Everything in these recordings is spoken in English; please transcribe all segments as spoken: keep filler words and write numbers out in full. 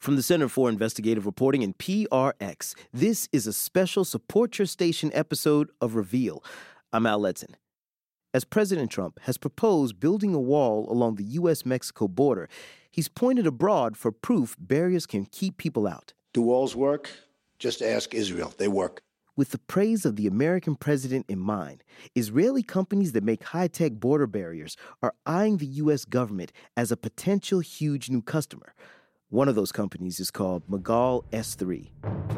From the Center for Investigative Reporting and P R X, this is a special Support Your Station episode of Reveal. I'm Al Letson. As President Trump has proposed building a wall along the U S Mexico border, he's pointed abroad for proof barriers can keep people out. Do walls work? Just ask Israel. They work. With the praise of the American president in mind, Israeli companies that make high-tech border barriers are eyeing the U S government as a potential huge new customer. One of those companies is called Magal S three.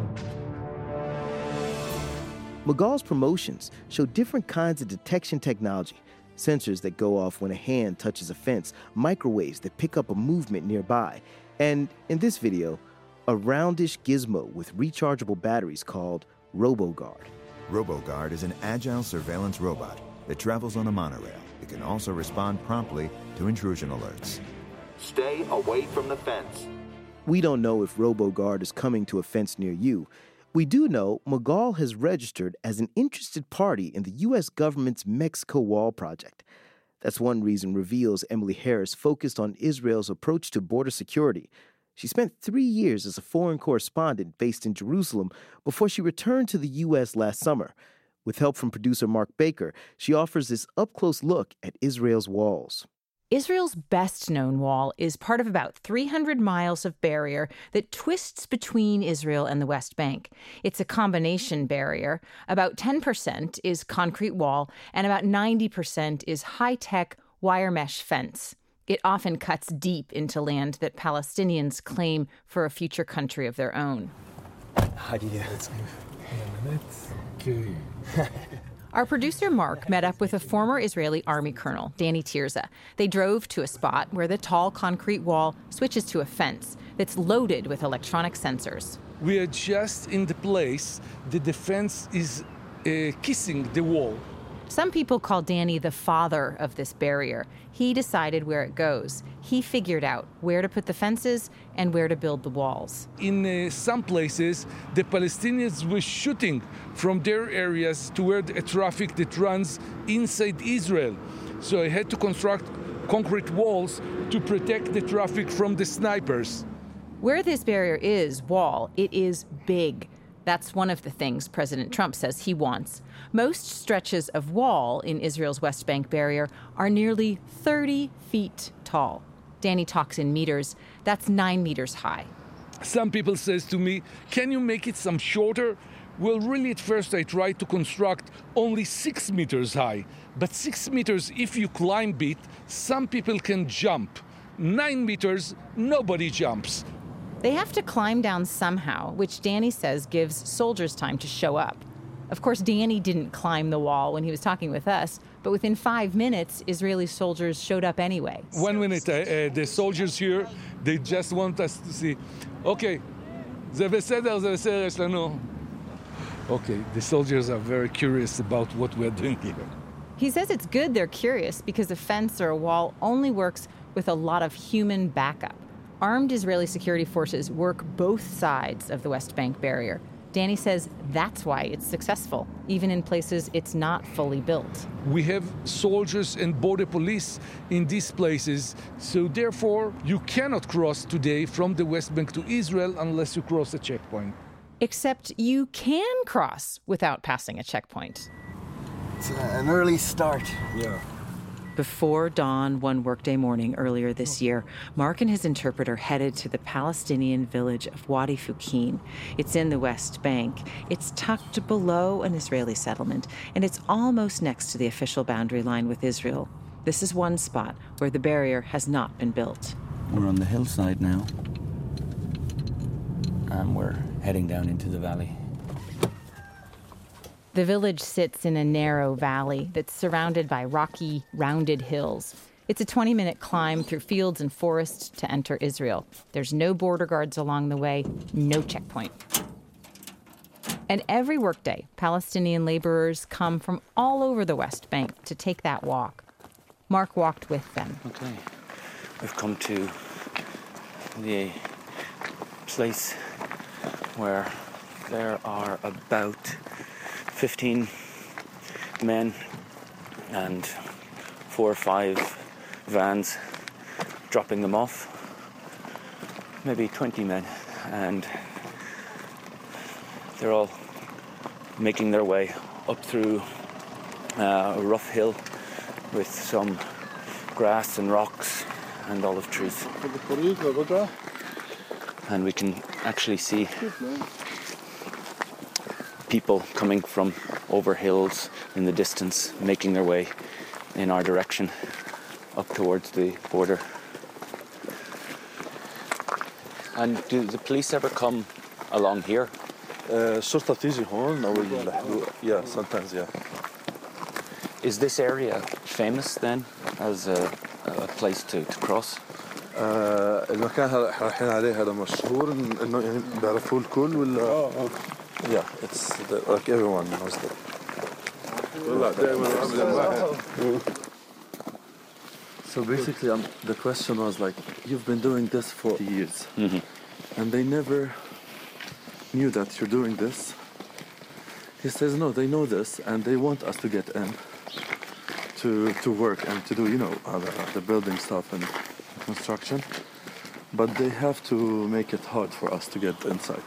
Magal's promotions show different kinds of detection technology, sensors that go off when a hand touches a fence, microwaves that pick up a movement nearby, and in this video, a roundish gizmo with rechargeable batteries called RoboGuard. RoboGuard is an agile surveillance robot that travels on a monorail. It can also respond promptly to intrusion alerts. Stay away from the fence. We don't know if RoboGuard is coming to a fence near you. We do know Magal has registered as an interested party in the U S government's Mexico Wall project. That's one reason Reveal's Emily Harris focused on Israel's approach to border security. She spent three years as a foreign correspondent based in Jerusalem before she returned to the U S last summer. With help from producer Mark Baker, she offers this up-close look at Israel's walls. Israel's best-known wall is part of about three hundred miles of barrier that twists between Israel and the West Bank. It's a combination barrier. About ten percent is concrete wall, and about ninety percent is high-tech wire mesh fence. It often cuts deep into land that Palestinians claim for a future country of their own. How do you do? Our producer, Mark, met up with a former Israeli army colonel, Danny Tirza. They drove to a spot where the tall concrete wall switches to a fence that's loaded with electronic sensors. We are just in the place that the fence is uh, kissing the wall. Some people call Danny the father of this barrier. He decided where it goes. He figured out where to put the fences and where to build the walls. In uh, some places, the Palestinians were shooting from their areas toward a traffic that runs inside Israel. So I had to construct concrete walls to protect the traffic from the snipers. Where this barrier is, wall, it is big. That's one of the things President Trump says he wants. Most stretches of wall in Israel's West Bank barrier are nearly thirty feet tall. Danny talks in meters. That's nine meters high. Some people says to me, can you make it some shorter? Well, really, at first I tried to construct only six meters high. But six meters, if you climb it, some people can jump. Nine meters, nobody jumps. They have to climb down somehow, which Danny says gives soldiers time to show up. Of course, Danny didn't climb the wall when he was talking with us, but within five minutes, Israeli soldiers showed up anyway. One minute, uh, uh, the soldiers here, they just want us to see, okay, זה בסדר, זה בסדר, יש לנו. Okay, the soldiers are very curious about what we're doing here. He says it's good they're curious because a fence or a wall only works with a lot of human backup. Armed Israeli security forces work both sides of the West Bank barrier. Danny says that's why it's successful, even in places it's not fully built. We have soldiers and border police in these places, so therefore you cannot cross today from the West Bank to Israel unless you cross a checkpoint. Except you can cross without passing a checkpoint. It's an early start. Yeah. Before dawn one workday morning earlier this year, Mark and his interpreter headed to the Palestinian village of Wadi Fukin. It's in the West Bank. It's tucked below an Israeli settlement, and it's almost next to the official boundary line with Israel. This is one spot where the barrier has not been built. We're on the hillside now, and we're heading down into the valley. The village sits in a narrow valley that's surrounded by rocky, rounded hills. It's a twenty-minute climb through fields and forests to enter Israel. There's no border guards along the way, no checkpoint. And every workday, Palestinian laborers come from all over the West Bank to take that walk. Mark walked with them. Okay, we've come to the place where there are about fifteen men and four or five vans dropping them off. maybe twenty men, and they're all making their way up through uh, a rough hill with some grass and rocks and olive trees. And we can actually see people coming from over hills in the distance, making their way in our direction up towards the border. And do the police ever come along here? الشرطة بتيجي هون أو yeah, sometimes, yeah. Is this area famous then as a, a place to, to cross? آه المكان هلا رايحين عليه هذا مشهور إنه يعني بيعرفوه الكل ولا؟ Yeah, it's the, like everyone knows that. So basically, um, the question was like, you've been doing this for years, mm-hmm. and they never knew that you're doing this. He says, no, they know this, and they want us to get in to to work and to do, you know, uh, the, the building stuff and construction, but they have to make it hard for us to get inside.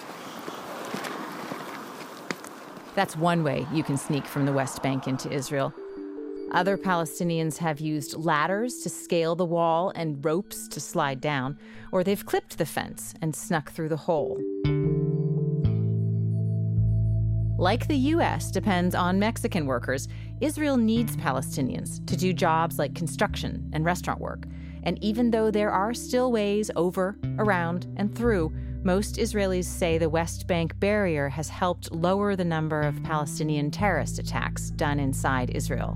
That's one way you can sneak from the West Bank into Israel. Other Palestinians have used ladders to scale the wall and ropes to slide down, or they've clipped the fence and snuck through the hole. Like the U S depends on Mexican workers, Israel needs Palestinians to do jobs like construction and restaurant work. And even though there are still ways over, around, and through, most Israelis say the West Bank barrier has helped lower the number of Palestinian terrorist attacks done inside Israel.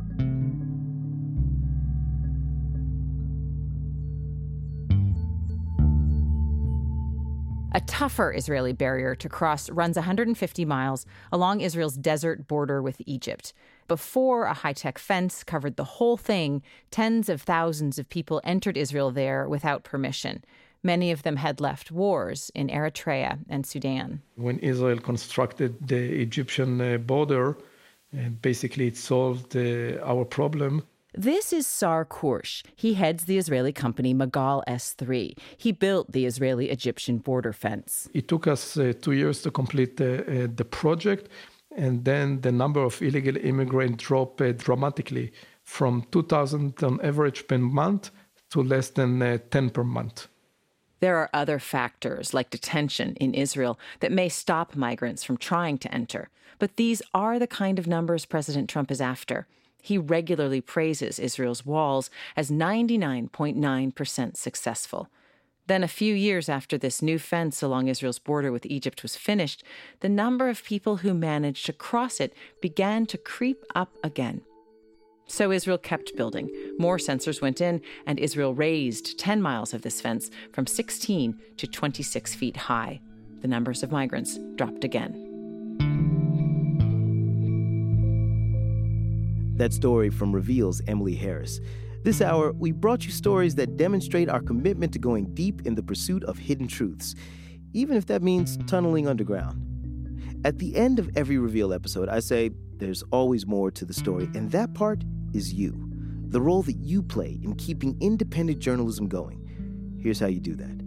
A tougher Israeli barrier to cross runs one hundred fifty miles along Israel's desert border with Egypt. Before a high-tech fence covered the whole thing, tens of thousands of people entered Israel there without permission. Many of them had left wars in Eritrea and Sudan. When Israel constructed the Egyptian border, basically it solved uh, our problem. This is Sar Kursh. He heads the Israeli company Magal S three. He built the Israeli-Egyptian border fence. It took us uh, two years to complete the, uh, the project, and then the number of illegal immigrants dropped uh, dramatically from two thousand on average per month to less than uh, ten per month. There are other factors, like detention in Israel, that may stop migrants from trying to enter. But these are the kind of numbers President Trump is after. He regularly praises Israel's walls as ninety-nine point nine percent successful. Then a few years after this new fence along Israel's border with Egypt was finished, the number of people who managed to cross it began to creep up again. So Israel kept building. More sensors went in, and Israel raised ten miles of this fence from sixteen to twenty-six feet high. The numbers of migrants dropped again. That story from Reveal's Emily Harris. This hour, we brought you stories that demonstrate our commitment to going deep in the pursuit of hidden truths, even if that means tunneling underground. At the end of every Reveal episode, I say there's always more to the story, and that part is you, the role that you play in keeping independent journalism going. Here's how you do that.